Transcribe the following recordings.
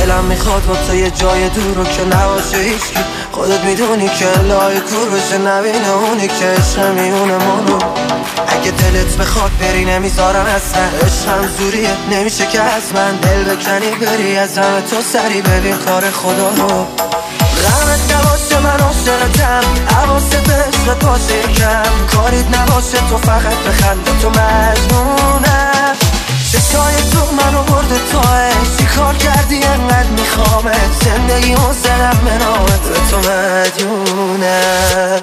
دلم میخواد با تو یه جای دور رو که نباشه هیچکی. خودت میدونی که لای کور بشه نبینه اونی که عشق میونه منو. اگه دلت بخواد بری نمیذارم اصلا، عشقم زوریه نمیشه که از من دل بکنی بری از همه تو سری ببین کار خدا رو. غمت نباشه من عاشقتم، حواست به عشقت باشه یکم، کاریت نباشه تو فقط بخند تو مجنونم. چشای تو منو برده تاه، چی کار کردی انقدر میخوامه، زندگی اون زنم منامت به تو مدیونم.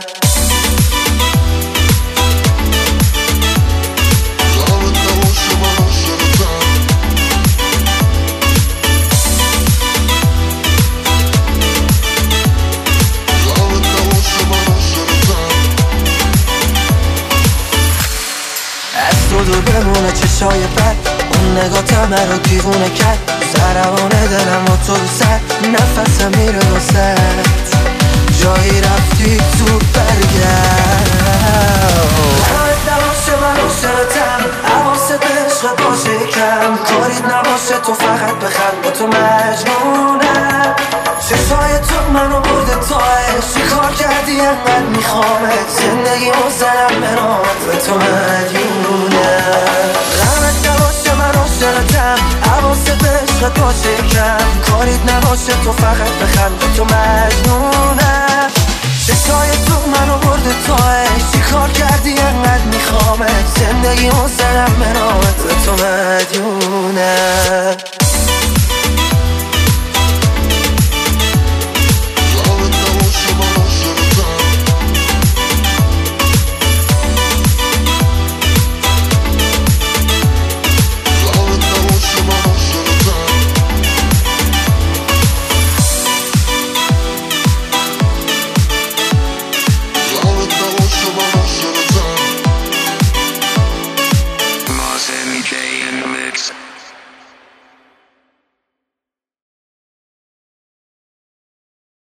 تو دور بمونه چشای بد، اون نگاه همه رو دیوونه کرد. سربان دلم و تو رو سر، نفسم میره واسد، جایی رفتی زود برگرد. غمت نباشه من عاشقتم، حواست به عشقت باشه یکم، کاریت نباشه تو فقط بخند با تو مجنونم. چشای تو منو برده تاه، چی کار کردی انقدر میخوامت، زندگی اون زنم منامت به تو مدیونم. غمت نباشه من عاشقتم، حواست به عشقت باشه یکم، کاریت نباشه تو فقط بخند با تو مجنونم. چشای تو منو برده تاه، چی کار کردی انقدر میخوامت، زندگی اون زنم منامت به تو مدیونم.